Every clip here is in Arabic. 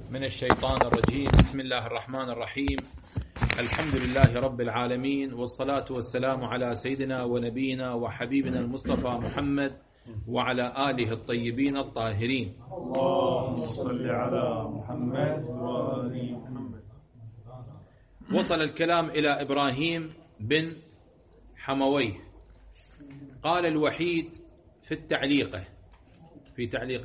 من الشيطان الرجيم. بسم الله الرحمن الرحيم. الحمد لله رب العالمين، والصلاة والسلام على سيدنا ونبينا وحبيبنا المصطفى محمد وعلى آله الطيبين الطاهرين. اللهم صل على محمد وآل محمد. وصل الكلام إلى إبراهيم بن حمويه. قال الوحيد في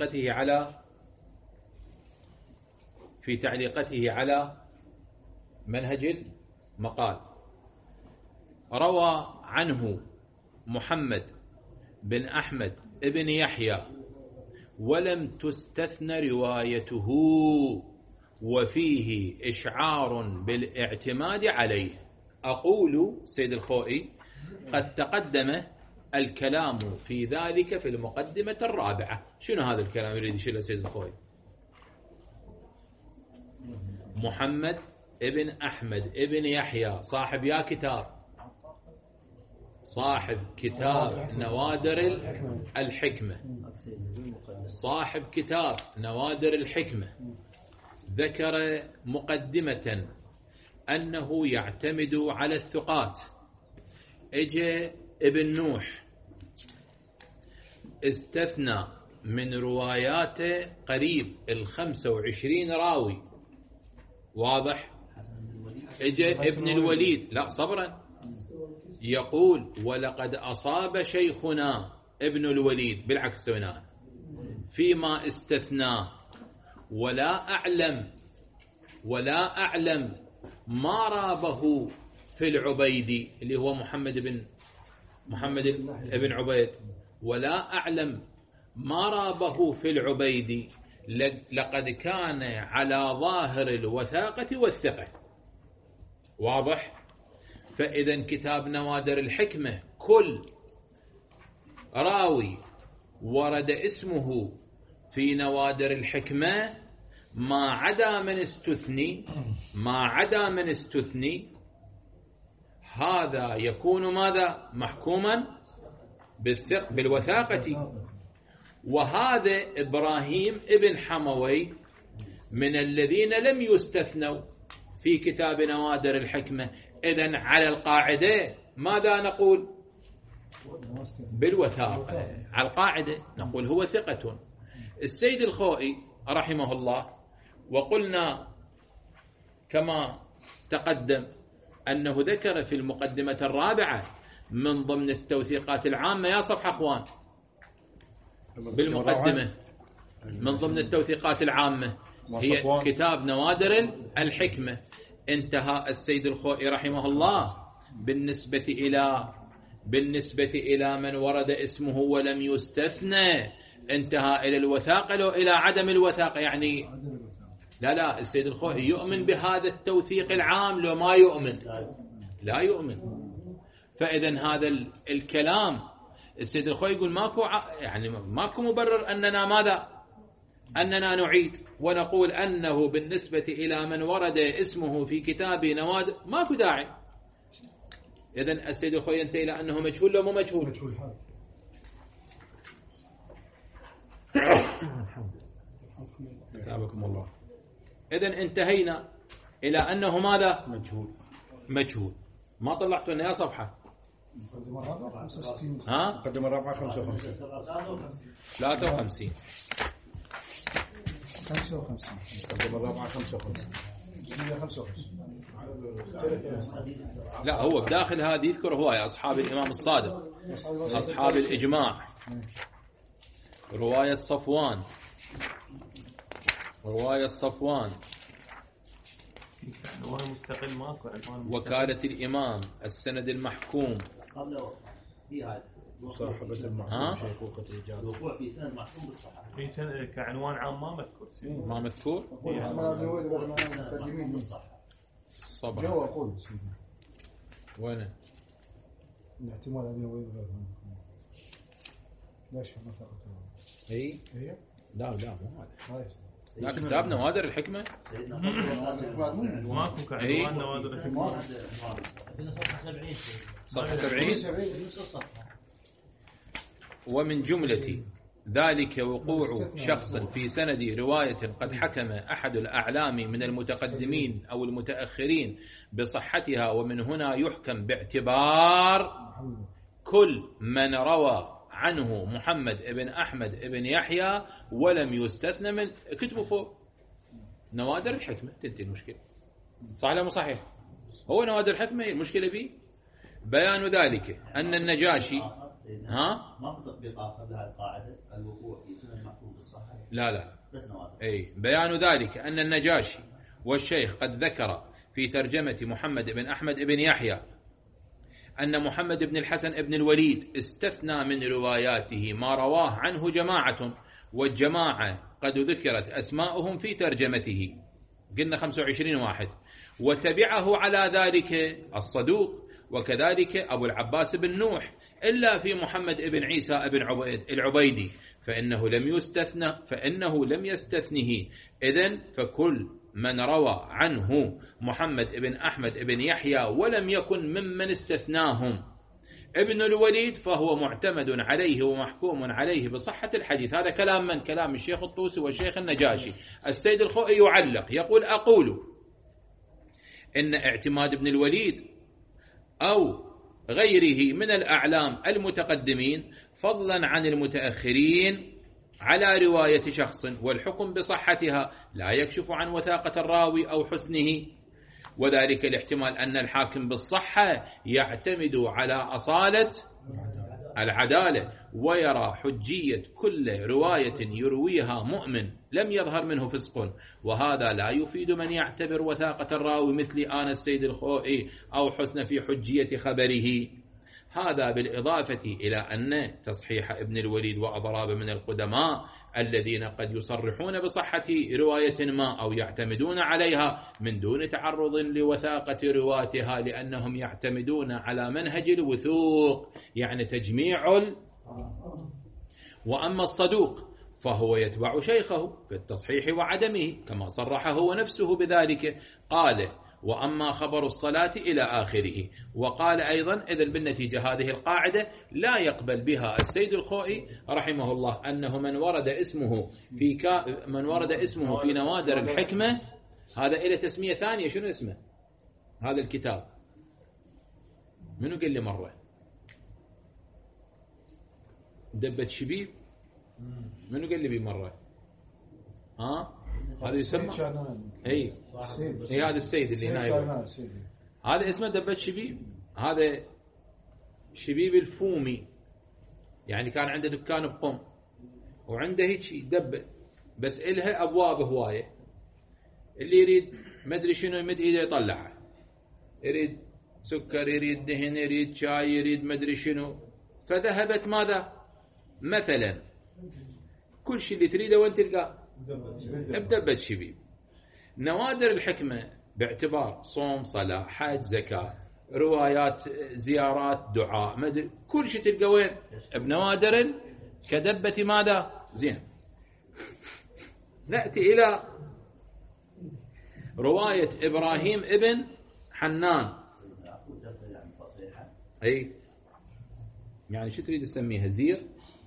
تعليقته على منهج المقال: روى عنه محمد بن أحمد ابن يحيى ولم تستثن روايته، وفيه إشعار بالاعتماد عليه. أقول سيد الخوئي: قد تقدم الكلام في ذلك في المقدمة الرابعة. شنو هذا الكلام يريد يشيله سيد الخوئي؟ محمد ابن أحمد ابن يحيى صاحب كتاب نوادر الحكمة، صاحب كتاب نوادر الحكمة، ذكر مقدمة أنه يعتمد على الثقات. اجى ابن نوح استثنى من رواياته قريب 25 راوي، واضح؟ اجى ابن الوليد، لا صبرا، يقول: ولقد أصاب شيخنا ابن الوليد، بالعكس سويناه، فيما استثناه، ولا أعلم ما رابه في العبيدي، اللي هو محمد بن عبيد، ولا أعلم ما رابه في العبيدي، لقد كان على ظاهر الوثاقة والثقة. واضح؟ فإذا كتاب نوادر الحكمة كل راوي ورد اسمه في نوادر الحكمة ما عدا من استثني، هذا يكون ماذا؟ محكوما بالوثاقة. وهذا إبراهيم ابن حموي من الذين لم يستثنوا في كتاب نوادر الحكمة. إذن على القاعدة ماذا نقول؟ بالوثاقة. على القاعدة نقول هو ثقة. السيد الخوئي رحمه الله، وقلنا كما تقدم أنه ذكر في المقدمة الرابعة من ضمن التوثيقات العامة، يا صفحة أخوان، بالمقدمة من ضمن التوثيقات العامة هي كتاب نوادر الحكمة. انتهى السيد الخوئي رحمه الله بالنسبة إلى من ورد اسمه ولم يستثنى، انتهى إلى الوثاقة لو إلى عدم الوثاقة. يعني لا السيد الخوئي يؤمن بهذا التوثيق العام لو ما يؤمن؟ لا يؤمن. فإذا هذا الكلام السيد الخوئي يقول ماكو مبرر أننا نعيد ونقول أنه بالنسبة إلى من ورد اسمه في كتاب نوادر ماكو داعي. إذن السيد الخوئي ينتهي إلى أنه مجهول لو مو مجهول. كتابكم الله. إذن انتهينا إلى أنه ماذا؟ مجهول. ما طلعتوا لنا يا صفحة؟ مقدمة الرابعة 55 مقدمة الرابعة 55. لا، هو بداخل هذه يذكر هواية أصحاب الإمام الصادق، أصحاب الإجماع، رواية صفوان، وكالة الإمام، السند المحكوم، مصاحبة المحكوم، شيخوخة الإجازة، الوقوع في سند محكوم بالصحة. في سند كعنوان عام ما مذكور. صبر. وين الاحتمال أن يوجد غير ليش ما ثقته؟ هي لا مو هذا. لا، كتاب نوادر الحكمة ماكو كعنوان نوادر الحكمة. صفحة 70. ومن جملة ذلك وقوع شخص في سند رواية قد حكم أحد الأعلام من المتقدمين أو المتأخرين بصحتها، ومن هنا يحكم باعتبار كل من روى عنه محمد ابن أحمد ابن يحيى ولم يستثنى من. كتبوا فوق نوادر الحكمة تنتهي المشكلة. صح ولا مو صحيح؟ هو نوادر الحكمة المشكلة به. بيان ذلك أن النجاشي ما في تطبيقات قبل هذه القاعدة الوقوع في سنن محفوظ بالصحة. لا بس نوادر. بيان ذلك أن النجاشي والشيخ قد ذكر في ترجمة محمد بن أحمد بن يحيى أن محمد بن الحسن بن الوليد استثنى من رواياته ما رواه عنه جماعة، والجماعة قد ذكرت أسماؤهم في ترجمته، قلنا 25 واحد، وتبعه على ذلك الصدوق وكذلك أبو العباس بن نوح، إلا في محمد بن عيسى بن العبيدي فإنه لم يستثنه. إذن فكل من روى عنه محمد بن أحمد بن يحيى ولم يكن ممن استثناهم ابن الوليد فهو معتمد عليه ومحكوم عليه بصحة الحديث. هذا كلام من؟ كلام الشيخ الطوسي والشيخ النجاشي. السيد الخوئي يعلق يقول: أقول إن اعتماد ابن الوليد أو غيره من الأعلام المتقدمين فضلا عن المتأخرين على رواية شخص والحكم بصحتها لا يكشف عن وثاقة الراوي أو حسنه، وذلك الاحتمال أن الحاكم بالصحة يعتمد على أصالة العدالة ويرى حجية كل رواية يرويها مؤمن لم يظهر منه فسق، وهذا لا يفيد من يعتبر وثاقة الراوي مثل آن السيد الخوئي أو حسن في حجية خبره. هذا بالإضافة إلى أن تصحيح ابن الوليد وأضراب من القدماء الذين قد يصرحون بصحة رواية ما أو يعتمدون عليها من دون تعرض لوثاقة رواتها، لأنهم يعتمدون على منهج الوثوق، يعني تجميع وأما الصدوق فهو يتبع شيخه في التصحيح وعدمه كما صرح هو نفسه بذلك. قال: وأما خبر الصلاة إلى آخره. وقال أيضا: إذن بالنتيجة هذه القاعدة لا يقبل بها السيد الخوئي رحمه الله أنه من ورد اسمه في نوادر الحكمة، هذا إلى تسمية ثانية. شنو اسمه هذا الكتاب؟ منو قال لي مرة؟ دبة شبيب؟ منو قال لي بي مرة؟ هذا يسمى هذا السيد اللي هنا، هذا اسمه دبة شبيب. هذا شبيب الفومي، يعني كان عنده دكان بقم وعنده هيك دبة، بس إلها أبواب هواية، اللي يريد ما أدري شنو يمد إيده يطلعه، يريد سكر، يريد دهن، يريد شاي، يريد ما أدري شنو. فذهبت ماذا؟ مثلا كل شيء اللي تريده وين تلقاه؟ بدبة شبيب. نوادر الحكمة باعتبار صوم، صلاة، حج، زكاة، روايات، زيارات، دعاء، مدري كل شيء تلقى وين؟ بنوادر كدبة ماذا؟ زين. نأتي إلى رواية إبراهيم ابن حنان. يعني شو تريد تسميها؟ زير.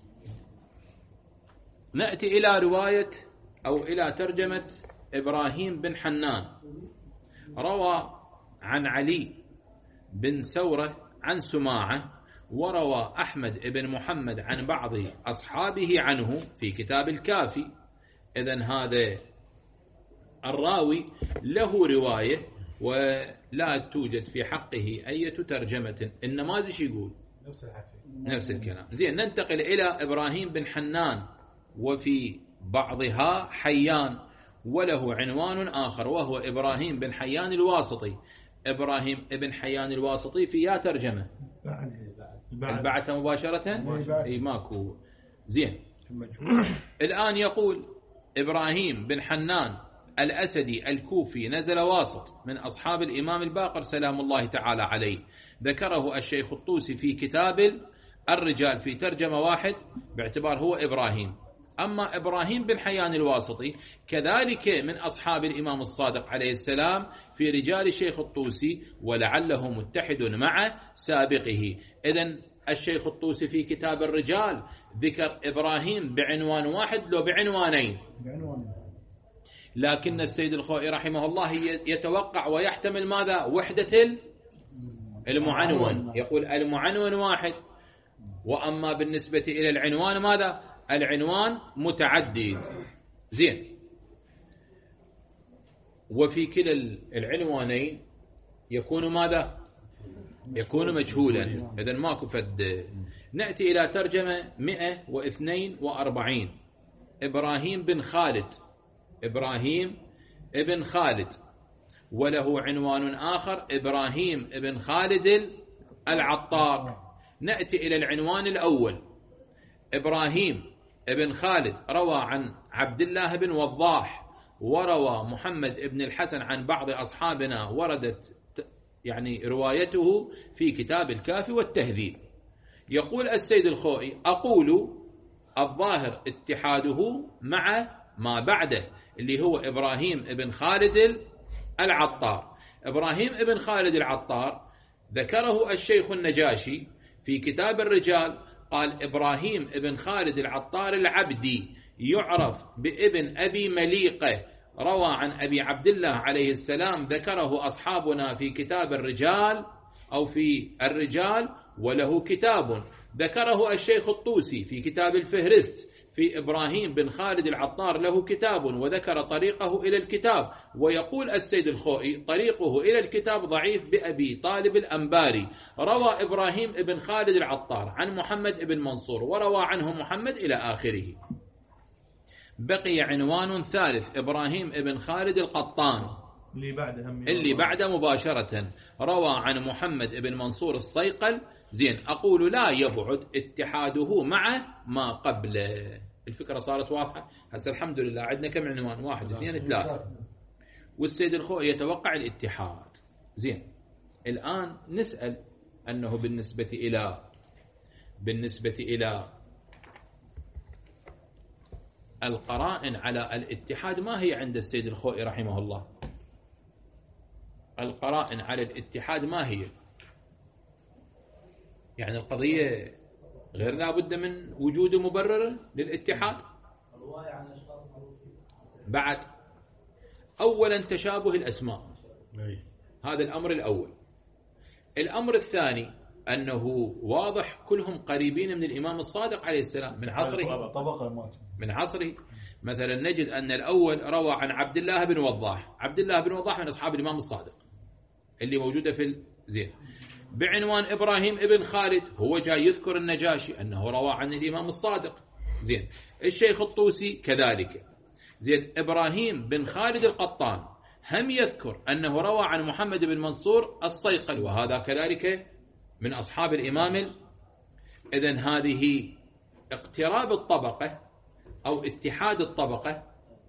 نأتي إلى رواية أو إلى ترجمة إبراهيم بن حنان. روى عن علي بن سورة عن سماعة، وروى أحمد بن محمد عن بعض أصحابه عنه في كتاب الكافي. إذن هذا الراوي له رواية ولا توجد في حقه أي ترجمة. النماذج يقول نفس الكلام. زين، ننتقل إلى إبراهيم بن حنان، وفي بعضها حيان، وله عنوان آخر وهو إبراهيم بن حيان الواسطي. إبراهيم بن حيان الواسطي في يا ترجمة بعدها مباشرة أي ماكو. زين، الآن يقول إبراهيم بن حنان الأسدي الكوفي نزل واسط من أصحاب الإمام الباقر سلام الله تعالى عليه. ذكره الشيخ الطوسي في كتاب الرجال في ترجمة واحد باعتبار هو إبراهيم. أما إبراهيم بن حيان الواسطي كذلك من أصحاب الإمام الصادق عليه السلام في رجال الشيخ الطوسي، ولعله متحد مع سابقه. إذن الشيخ الطوسي في كتاب الرجال ذكر إبراهيم بعنوان واحد لو بعنوانين، لكن السيد الخوئي رحمه الله يتوقع ويحتمل ماذا؟ وحدة المعنون، يقول المعنون واحد، وأما بالنسبة إلى العنوان ماذا؟ العنوان متعدد. زين، وفي كلا العنوانين يكون ماذا؟ يكون مجهولا، إذن ماكو فد. نأتي إلى ترجمة 142. إبراهيم بن خالد، إبراهيم ابن خالد، وله عنوان آخر إبراهيم ابن خالد العطار. نأتي إلى العنوان الأول. إبراهيم ابن خالد روى عن عبد الله بن وضاح، وروى محمد ابن الحسن عن بعض أصحابنا، وردت يعني روايته في كتاب الكافي والتهذيب. يقول السيد الخوئي: أقول الظاهر اتحاده مع ما بعده اللي هو إبراهيم ابن خالد العطار. إبراهيم ابن خالد العطار ذكره الشيخ النجاشي في كتاب الرجال، قال: إبراهيم ابن خالد العطار العبدي يعرف بابن أبي مليقة، روى عن أبي عبد الله عليه السلام، ذكره أصحابنا في كتاب الرجال أو في الرجال، وله كتاب ذكره الشيخ الطوسي في كتاب الفهرست في إبراهيم بن خالد العطار، له كتاب وذكر طريقه إلى الكتاب. ويقول السيد الخوئي: طريقه إلى الكتاب ضعيف بأبي طالب الأنباري، روى إبراهيم بن خالد العطار عن محمد بن منصور، وروى عنه محمد إلى آخره. بقي عنوان ثالث: إبراهيم بن خالد القطان، اللي بعده مباشرة، روى عن محمد بن منصور الصيقل. زين، أقول لا يبعد اتحاده مع ما قبله. الفكرة صارت واضحة. هسه الحمد لله عندنا كم عنوان؟ 1 2 3، والسيد الخوئي يتوقع الاتحاد. زين، الآن نسأل أنه بالنسبة إلى القرائن على الاتحاد ما هي عند السيد الخوئي رحمه الله؟ القرائن على الاتحاد ما هي؟ يعني القضية غير لابد من وجود مبرر للاتحاد. بعد أولا تشابه الأسماء، هذا الأمر الأول. الأمر الثاني أنه واضح كلهم قريبين من الإمام الصادق عليه السلام من عصره. مثلا نجد أن الأول روى عن عبد الله بن وضاح، عبد الله بن وضاح من أصحاب الإمام الصادق اللي موجودة في زين. بعنوان إبراهيم ابن خالد هو جاي يذكر النجاشي أنه روى عن الإمام الصادق. زين، الشيخ الطوسي كذلك. زين، إبراهيم بن خالد القطان هم يذكر أنه روى عن محمد بن منصور الصيقل، وهذا كذلك من أصحاب الإمام. إذن هذه اقتراب الطبقة أو اتحاد الطبقة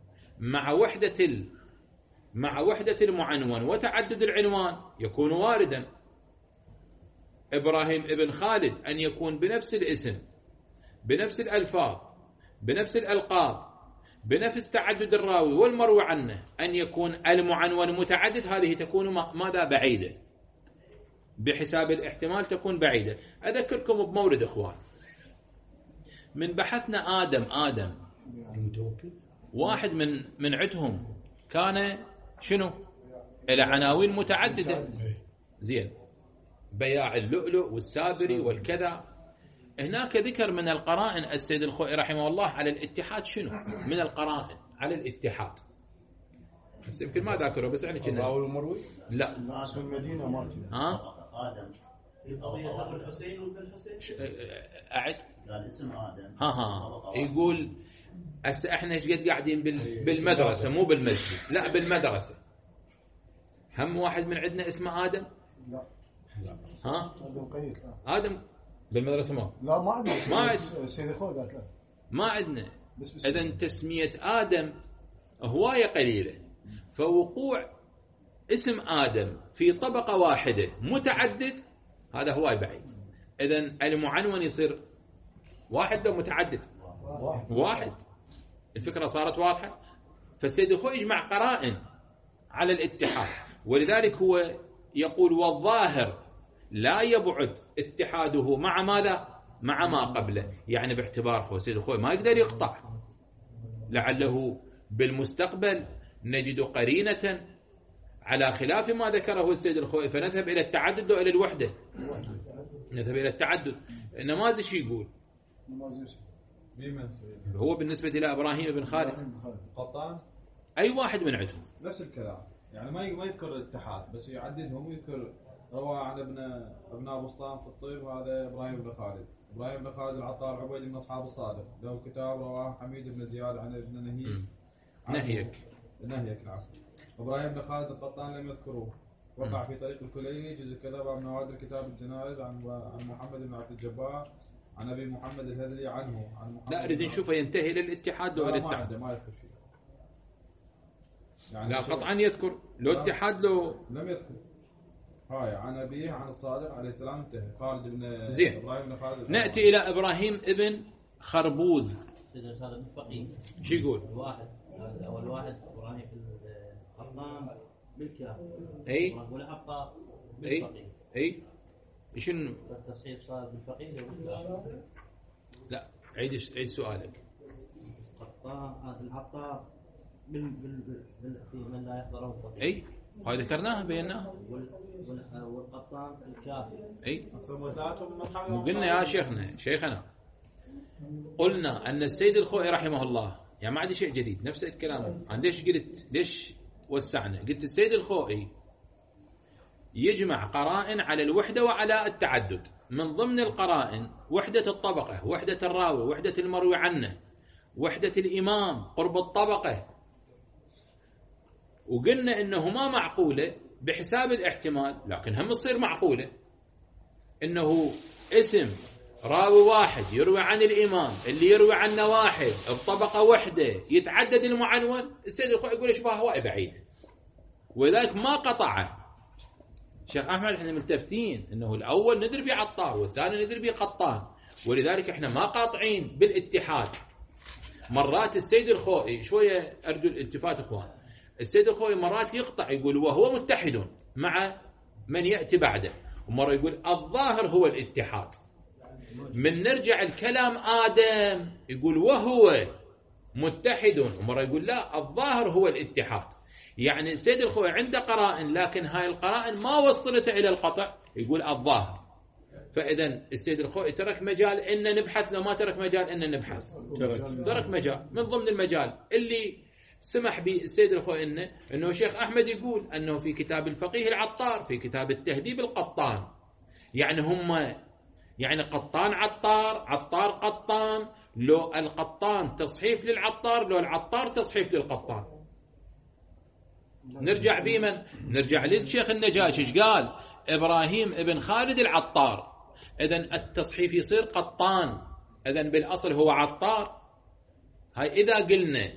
مع وحدة المعنون وتعدد العنوان يكون واردا. إبراهيم ابن خالد أن يكون بنفس الاسم، بنفس الألفاظ، بنفس الألقاب، بنفس تعدد الراوي والمروي عنه، أن يكون المعنون متعدد، هذه تكون ماذا؟ بعيدة، بحساب الاحتمال تكون بعيدة. أذكركم بمورد إخوان، من بحثنا آدم واحد من عندهم كان شنو؟ إلى عناوين متعددة. زين، بياع اللؤلؤ والسابري والكذا. هناك ذكر من القرائن السيد الخوئي رحمه الله على الاتحاد. شنو من القرائن على الاتحاد؟ بس يمكن ما ذاكره، بس يعني كنا راوي المروي. لا اسم المدينة مالتي. آدم في قضية أبو الحسين وابن الحسين. أعد. قال اسم آدم. يقول هسه احنا قد قاعدين بالمدرسة، مو بالمسجد، لا بالمدرسة. هم واحد من عندنا اسمه آدم؟ لا. آدم قيد. آدم بالمدرسة ما عندنا. ما عندنا. سيد الخوئي قالت لا. ما عندنا. إذن تسمية آدم هواية قليلة، فوقوع اسم آدم في طبقة واحدة متعدد هذا هواي بعيد. إذن المعنون يصير واحد أو متعدد؟ واحد. الفكرة صارت واضحة. فالسيد الخوئي يجمع قرائن على الاتحاد، ولذلك هو يقول والظاهر لا يبعد اتحاده مع ماذا؟ مع ما قبله، يعني باعتبار خو السيد الخوئي ما يقدر يقطع، لعله بالمستقبل نجد قرينة على خلاف ما ذكره السيد الخوئي فنذهب إلى التعدد وإلى الوحدة. نذهب إلى التعدد. النماذج شو يقول؟ هو بالنسبة إلى إبراهيم بن خالد قطان أي واحد من عندهم نفس الكلام، يعني ما يذكر الاتحاد بس يعددهم، ويذكر روى عن ابن بسطام في الطيب، وهذا إبراهيم بن خالد. إبراهيم بن خالد العطار عبيد من أصحاب الصادق، له كتاب رواه حميد بن زياد عن ابن نهيك. نعم. إبراهيم بن خالد القطان لم يذكروه، وقع في طريق الكليني جزء كذا باب نوادر كتاب الجنائز عن محمد بن عبد الجبار عن أبي محمد الهذلي عنه عن محمد. لا أريد نشوفه ينتهي للاتحاد ولا الاتحاد. ما يذكر شيء. يعني لا قطعا يذكر لو اتحاد لو لم يذكر. هاي عن أبيه عن الصادق عليه السلام انتهى. خالد بن زين. إبراهيم بن خالد. نأتي إلى إبراهيم ابن خربوذ. هذا بالفقيه. شو يقول؟ أول واحد إبراهيم القطان بالكاف. أي. والعطار بالفقيه. أي. شنو؟ التصحيح صار بالفقيه بالكاف. لا عيد سؤالك. القطان العطار في من لا يحضره الفقيه. أي. هاي ذكرناها بيناها. والقطان الكافي. أي. قلنا يا شيخنا قلنا أن السيد الخوئي رحمه الله، يعني ما عندي شيء جديد، نفس الكلام. أنا ليش وسعنا؟ قلت السيد الخوئي يجمع قرائن على الوحدة وعلى التعدد. من ضمن القرائن وحدة الطبقة، وحدة الراوي، وحدة المروي عنه، وحدة الإمام، قرب الطبقة. وقلنا إنه ما معقولة بحساب الاحتمال، لكن هم تصير معقولة إنه اسم راوي واحد يروي عن الإمام اللي يروي عنه واحد بطبقة وحدة يتعدد المعنون. السيد الخوئي يقول شوفها هواء بعيد، ولذلك ما قطعه. شيخ أحمد احنا ملتفتين إنه الأول ندري به عطار والثاني ندري به قطان، ولذلك احنا ما قاطعين بالاتحاد. مرات السيد الخوئي شوية أرجو الالتفات إخوان، السيد الخوئي مرات يقطع يقول وهو متحد مع من يأتي بعده، ومرة يقول الظاهر هو الاتحاد. من نرجع الكلام آدم يقول وهو متحد، ومرة يقول لا الظاهر هو الاتحاد. يعني السيد الخوئي عنده قرائن، لكن هاي القرائن ما وصلته إلى القطع، يقول الظاهر. فإذا السيد الخوئي ترك مجال إن نبحث، لو ما ترك مجال إن نبحث، ترك مجال. من ضمن المجال اللي سمح به السيد الخوئي إنه شيخ أحمد يقول أنه في كتاب الفقيه العطار، في كتاب التهذيب القطان. يعني هم يعني قطان عطار، عطار قطان، لو القطان تصحيف للعطار، لو العطار تصحيف للقطان. نرجع بمن؟ نرجع للشيخ النجاشي. ايش قال؟ إبراهيم ابن خالد العطار. إذن التصحيف يصير قطان، إذن بالأصل هو عطار. هاي إذا قلنا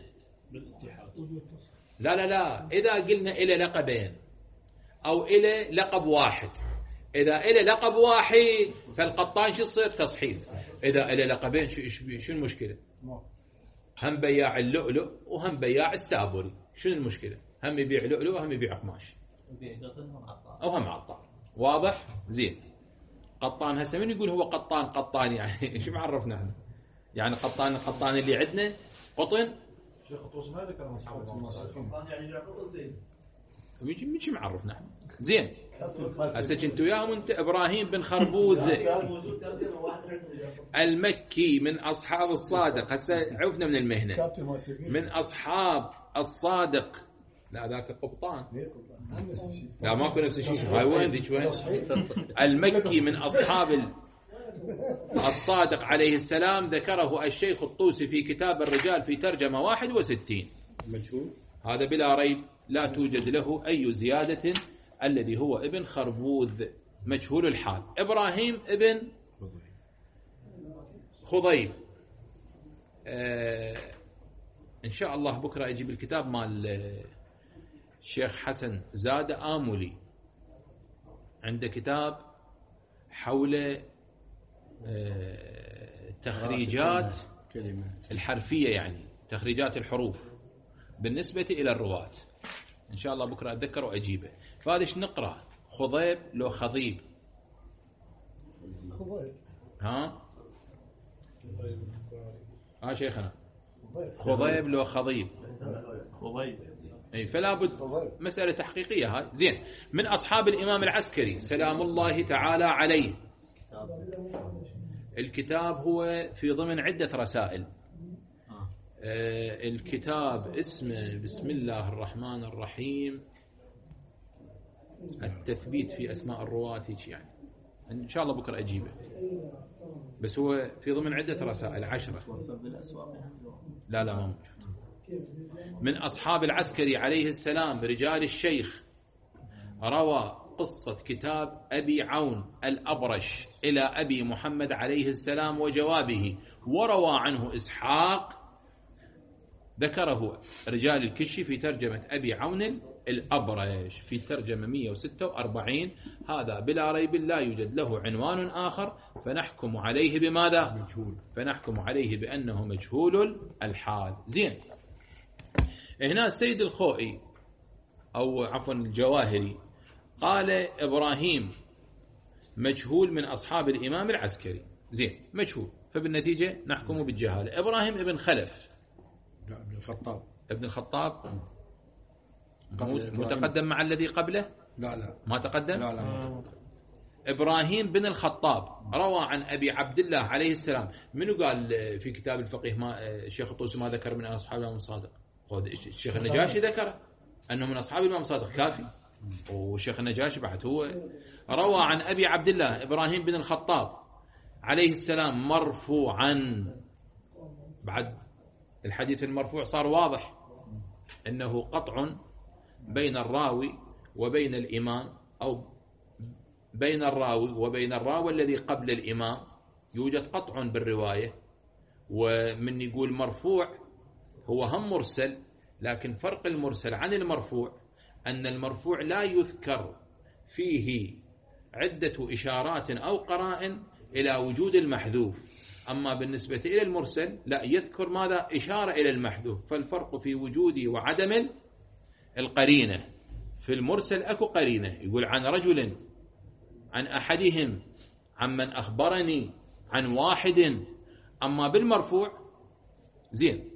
لا إذا قلنا إلى لقبين أو إلى لقب واحد. إذا إلى لقب واحد فالقطان شو يصير؟ تصحيف. إذا إلى لقبين شو المشكلة؟ هم بياع اللؤلؤ وهم بياع السابوري، شو المشكلة؟ هم يبيع لؤلؤ وهم يبيع قماش أو هم عطار. واضح؟ زين. قطان هسه من يقول هو قطان يعني شو معرفنا احنا؟ يعني قطان اللي عندنا قطن. شيخ الطوس ما ذكر اصحاب قطان يعني قطن زين. مش معرفنا احنا. زين. هسه كنتوا وياهم انت إبراهيم بن خربوذ المكي من أصحاب الصادق. هسه عرفنا من المهنة من أصحاب الصادق. لا ذاك قبطان، لا ماكو نفس الشيء. هاي وين ذيك وين؟ المكي من أصحاب الصادق عليه السلام. ذكره الشيخ الطوسي في كتاب الرجال في ترجمة 61. مجهول هذا بلا ريب لا توجد له أي زيادة. الذي هو ابن خربوذ مجهول الحال. إبراهيم ابن خضيب إن شاء الله بكرة أجيب الكتاب مال الشيخ حسن زاد آمولي، عنده كتاب حول تخريجات الحرفية، يعني تخريجات الحروف بالنسبة إلى الرواة. إن شاء الله بكرة أتذكر وأجيبه. فهذا نقرأ خضيب لو خضيب؟ خضيب. ها شيخنا خضيب لو خضيب أي فلا بد مسألة تحقيقية هاي. زين. من أصحاب الإمام العسكري سلام الله تعالى عليه. الكتاب هو في ضمن عدة رسائل. الكتاب اسمه بسم الله الرحمن الرحيم التثبيت في أسماء الرواة يعني. إن شاء الله بكرة أجيبه، بس هو في ضمن عدة رسائل 10. لا ما موجود. من أصحاب العسكري عليه السلام رجال الشيخ روى قصة كتاب أبي عون الأبرش إلى أبي محمد عليه السلام وجوابه، وروى عنه إسحاق، ذكره رجال الكشي في ترجمة أبي عون الأبرش في ترجمة 146. هذا بلا ريب لا يوجد له عنوان آخر، فنحكم عليه بماذا؟ مجهول. فنحكم عليه بأنه مجهول الحال. زين. هنا السيد الخوئي أو عفوا الجواهري قال إبراهيم مجهول من أصحاب الإمام العسكري. زين، مجهول، فبالنتيجة نحكم بالجهالة. إبراهيم ابن خلف ابن الخطاب. ابن الخطاب متقدم مع الذي قبله؟ لا ما تقدم؟ لا. إبراهيم بن الخطاب روى عن أبي عبد الله عليه السلام. منو قال في كتاب الفقيه ما الشيخ الطوسي ما ذكر من أصحاب الإمام الصادق؟ الشيخ النجاشي ذكر أنه من أصحاب الإمام الصادق كافي، والشيخ النجاشي بعد هو روى عن أبي عبد الله إبراهيم بن الخطاب عليه السلام مرفوعا. بعد الحديث المرفوع صار واضح أنه قطع بين الراوي وبين الإمام، أو بين الراوي وبين الراوي الذي قبل الإمام يوجد قطع بالرواية. ومن يقول مرفوع هو هم مرسل، لكن فرق المرسل عن المرفوع أن المرفوع لا يذكر فيه عدة إشارات أو قرائن إلى وجود المحذوف، أما بالنسبة إلى المرسل لا يذكر ماذا؟ إشارة إلى المحذوف. فالفرق في وجود وعدم القرينة. في المرسل أكو قرينة، يقول عن رجل، عن أحدهم، عن من أخبرني، عن واحد. أما بالمرفوع زين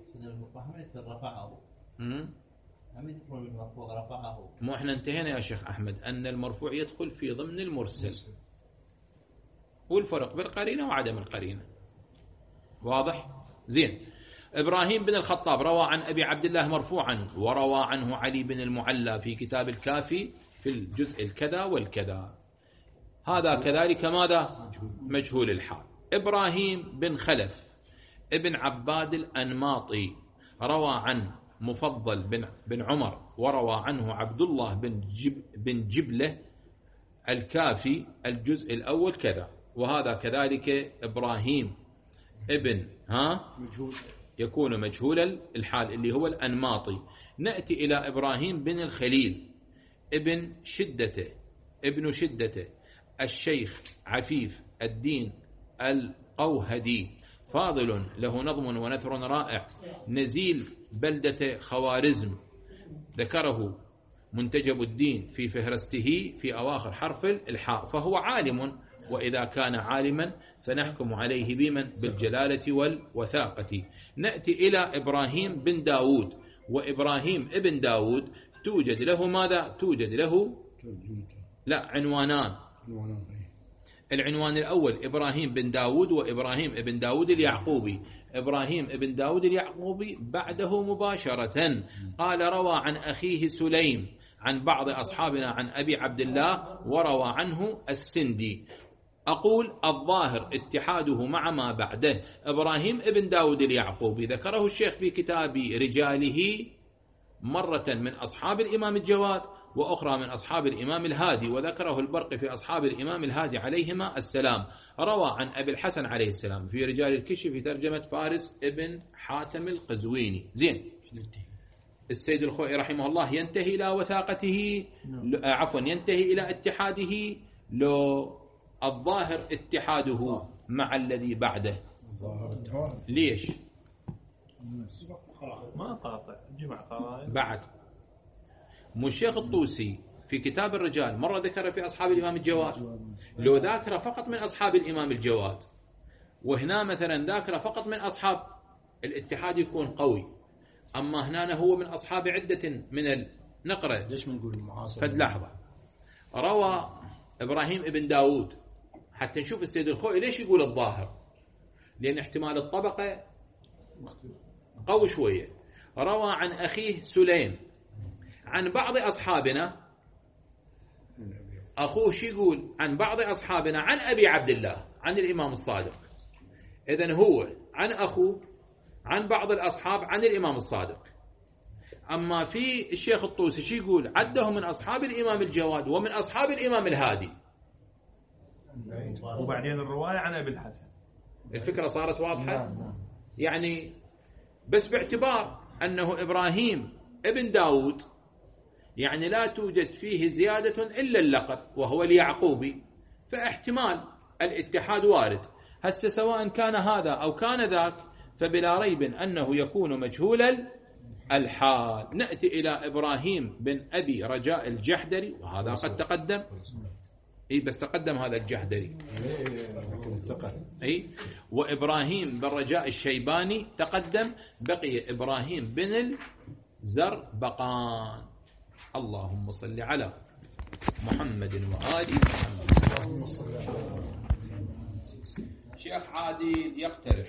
مو احنا انتهينا يا شيخ أحمد أن المرفوع يدخل في ضمن المرسل، والفرق بالقرينة وعدم القرينة واضح؟ زين. إبراهيم بن الخطاب روى عن أبي عبد الله مرفوعا، وروى عنه علي بن المعلى في كتاب الكافي في الجزء الكذا والكذا. هذا كذلك ماذا؟ مجهول الحال. إبراهيم بن خلف ابن عباد الأنماطي روى عن مفضل بن عمر، وروى عنه عبد الله بن جبلة الكافي الجزء الأول كذا. وهذا كذلك إبراهيم ابن مجهول، يكون مجهول الحال اللي هو الأنماطي. نأتي إلى إبراهيم بن الخليل ابن شدته الشيخ عفيف الدين القوهدي، فاضل له نظم ونثر رائع، نزيل بلدة خوارزم، ذكره منتجب الدين في فهرسته في أواخر حرف الحاء. فهو عالم، وإذا كان عالما سنحكم عليه بمن؟ بالجلالة والوثاقة. نأتي إلى إبراهيم بن داود. وإبراهيم ابن داود توجد له ماذا؟ توجد له عنوانان. العنوان الأول إبراهيم بن داود وإبراهيم ابن داود اليعقوبي. إبراهيم ابن داود اليعقوبي بعده مباشرة قال روى عن أخيه سليم عن بعض أصحابنا عن أبي عبد الله، وروى عنه السندي. أقول الظاهر اتحاده مع ما بعده. إبراهيم ابن داود اليعقوبي ذكره الشيخ في كتاب رجاله مرة من أصحاب الإمام الجواد، وأخرى من أصحاب الإمام الهادي، وذكره البرقي في أصحاب الإمام الهادي عليهما السلام. روى عن أبي الحسن عليه السلام في رجال الكشف في ترجمة فارس ابن حاتم القزويني. زين. السيد الخوئي رحمه الله ينتهي إلى وثاقته، ينتهي إلى اتحاده. لو الظاهر اتحاده مع الذي بعده. ليش؟ ما قاطع جمع قرائن. بعد الشيخ الطوسي في كتاب الرجال مرة ذكر في أصحاب الإمام الجواد، لو ذاكر فقط من أصحاب الإمام الجواد وهنا مثلا ذاكرة فقط من أصحاب الاتحاد يكون قوي، أما هنا هو من أصحاب عدة من النقرة. ليش ما نقول المعاصر؟ فد لحظة. روى إبراهيم ابن داود، حتى نشوف السيد الخوئي ليش يقول الظاهر، لأن احتمال الطبقة قوي شوية. روى عن أخيه سليم عن بعض أصحابنا، أخوه شي يقول عن بعض أصحابنا عن أبي عبد الله عن الإمام الصادق. إذن هو عن أخوه عن بعض الأصحاب عن الإمام الصادق. أما في الشيخ الطوسي شي يقول عده من أصحاب الإمام الجواد ومن أصحاب الإمام الهادي. وبعدين الرواية عن أبي الحسن. الفكرة صارت واضحة؟ يعني بس باعتبار أنه إبراهيم ابن داود يعني لا توجد فيه زيادة إلا اللقب وهو اليعقوبي، فاحتمال الاتحاد وارد. هسه سواء كان هذا أو كان ذاك فبلا ريب أنه يكون مجهول الحال. نأتي إلى إبراهيم بن أبي رجاء الجحدري، وهذا قد تقدم. بس تقدم هذا الجحدري. وإبراهيم بن رجاء الشيباني تقدم. بقي إبراهيم بن الزربقان. اللهم صل على محمد وآل محمد. شيخ عادل يقترب.